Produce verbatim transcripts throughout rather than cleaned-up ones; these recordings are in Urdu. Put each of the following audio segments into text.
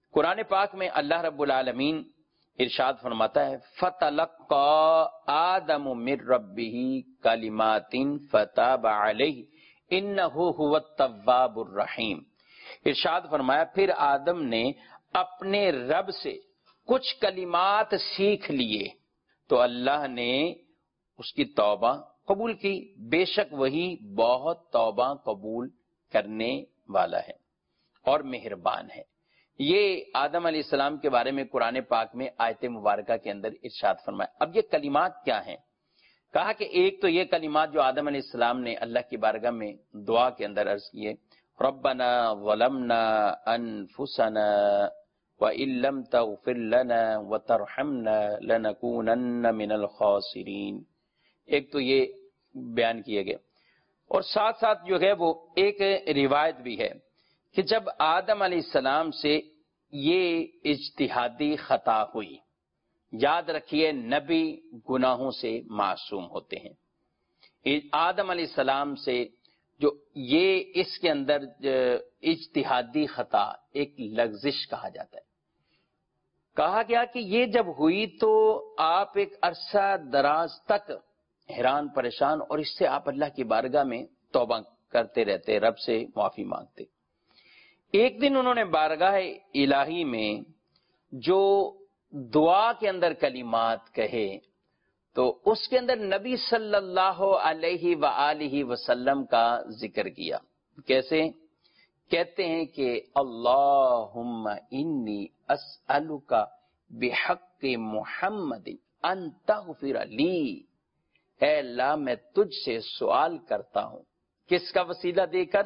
قرآن پاک میں اللہ رب العالمین ارشاد فرماتا ہے فَتَلَقَّى آدَمُ مِن رَبِّهِ كَلِمَاتٍ فَتَابَ عَلَيْهِ إِنَّهُ هُوَ التَّوَّابُ الرَّحِيمُ۔ ارشاد فرمایا پھر آدم نے اپنے رب سے کچھ کلمات سیکھ لیے تو اللہ نے اس کی توبہ قبول کی، بے شک وہی بہت توبہ قبول کرنے والا ہے اور مہربان ہے۔ یہ آدم علیہ السلام کے بارے میں قرآن پاک میں آیت مبارکہ کے اندر ارشاد فرمایا۔ اب یہ کلمات کیا ہیں؟ کہا کہ ایک تو یہ کلمات جو آدم علیہ السلام نے اللہ کی بارگاہ میں دعا کے اندر عرض کیے، ربنا ظلمنا انفسنا وَإِن لَّمْ تَغْفِرْ لَنَا وَتَرْحَمْنَا لَنَكُونَنَّ مِنَ الْخَاسِرِينَ، ایک تو یہ بیان کیے گئے، اور ساتھ ساتھ جو ہے وہ ایک روایت بھی ہے کہ جب آدم علیہ السلام سے یہ اجتہادی خطا ہوئی، یاد رکھیے نبی گناہوں سے معصوم ہوتے ہیں، آدم علیہ السلام سے جو یہ اس کے اندر اجتہادی خطا ایک لغزش کہا جاتا ہے، کہا گیا کہ یہ جب ہوئی تو آپ ایک عرصہ دراز تک حیران پریشان، اور اس سے آپ اللہ کی بارگاہ میں توبہ کرتے رہتے، رب سے معافی مانگتے۔ ایک دن انہوں نے بارگاہ الہی میں جو دعا کے اندر کلمات کہے تو اس کے اندر نبی صلی اللہ علیہ وآلہ وسلم کا ذکر کیا۔ کیسے؟ کہتے ہیں کہ اللہم انی اسألک بحق محمد ان تغفر لی، اے اللہ میں تجھ سے سوال کرتا ہوں، کس کا وسیلہ دے کر؟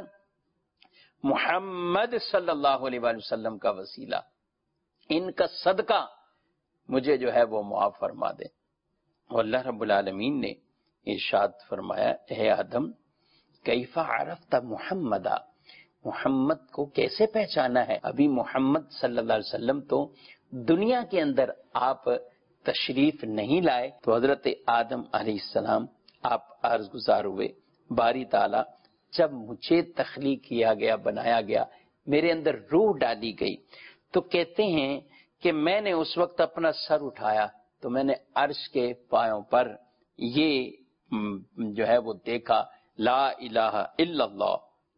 محمد صلی اللہ علیہ وآلہ وسلم کا وسیلہ، ان کا صدقہ مجھے جو ہے وہ معاف فرما دے۔ اور اللہ رب العالمین نے ارشاد فرمایا اے آدم کیف عرفت محمدا، محمد کو کیسے پہچانا ہے؟ ابھی محمد صلی اللہ علیہ وسلم تو دنیا کے اندر آپ تشریف نہیں لائے۔ تو حضرت آدم علیہ السلام آپ عرض گزار ہوئے، باری تعالیٰ جب مجھے تخلیق کیا گیا، بنایا گیا، میرے اندر روح ڈالی گئی، تو کہتے ہیں کہ میں نے اس وقت اپنا سر اٹھایا تو میں نے عرش کے پایوں پر یہ جو ہے وہ دیکھا، لا الہ الا اللہ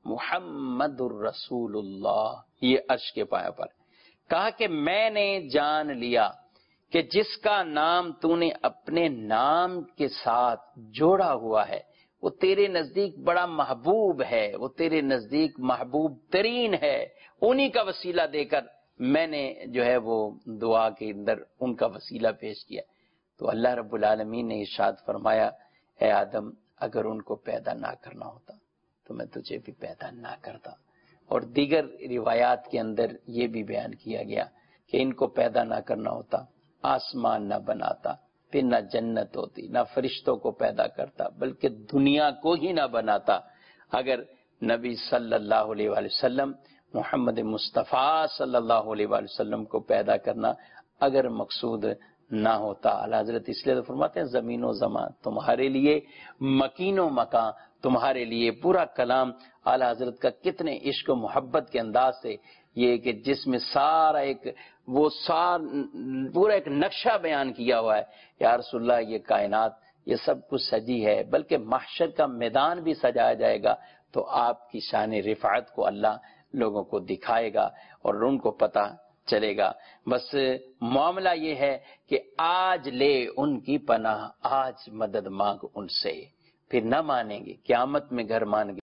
محمد الرسول اللہ، یہ عرش کے پایوں پر۔ کہا کہ میں نے جان لیا کہ جس کا نام تو نے اپنے نام کے ساتھ جوڑا ہوا ہے وہ تیرے نزدیک بڑا محبوب ہے، وہ تیرے نزدیک محبوب ترین ہے، انہی کا وسیلہ دے کر میں نے جو ہے وہ دعا کے اندر ان کا وسیلہ پیش کیا۔ تو اللہ رب العالمین نے ارشاد فرمایا اے آدم اگر ان کو پیدا نہ کرنا ہوتا تو میں تجھے بھی پیدا نہ کرتا۔ اور دیگر روایات کے اندر یہ بھی بیان کیا گیا کہ ان کو پیدا نہ کرنا ہوتا، آسمان نہ بناتا، پھر نہ جنت ہوتی، نہ فرشتوں کو پیدا کرتا، بلکہ دنیا کو ہی نہ بناتا، اگر نبی صلی اللہ علیہ وآلہ وسلم محمد مصطفیٰ صلی اللہ علیہ وآلہ وسلم کو پیدا کرنا اگر مقصود نہ ہوتا۔ اعلیٰ حضرت اس لیے تو فرماتے ہیں زمین و زمان تمہارے لیے، مکین و مکان تمہارے لیے، پورا کلام اعلیٰ حضرت کا کتنے عشق و محبت کے انداز سے یہ کہ جس میں سارا ایک وہ سار پورا ایک نقشہ بیان کیا ہوا ہے، یا رسول اللہ یہ کائنات یہ سب کچھ سجی ہے، بلکہ محشر کا میدان بھی سجایا جائے گا تو آپ کی شان رفعت کو اللہ لوگوں کو دکھائے گا اور ان کو پتہ چلے گا۔ بس معاملہ یہ ہے کہ آج لے ان کی پناہ، آج مدد مانگ ان سے، پھر نہ مانیں گے، قیامت میں گھر مان گے۔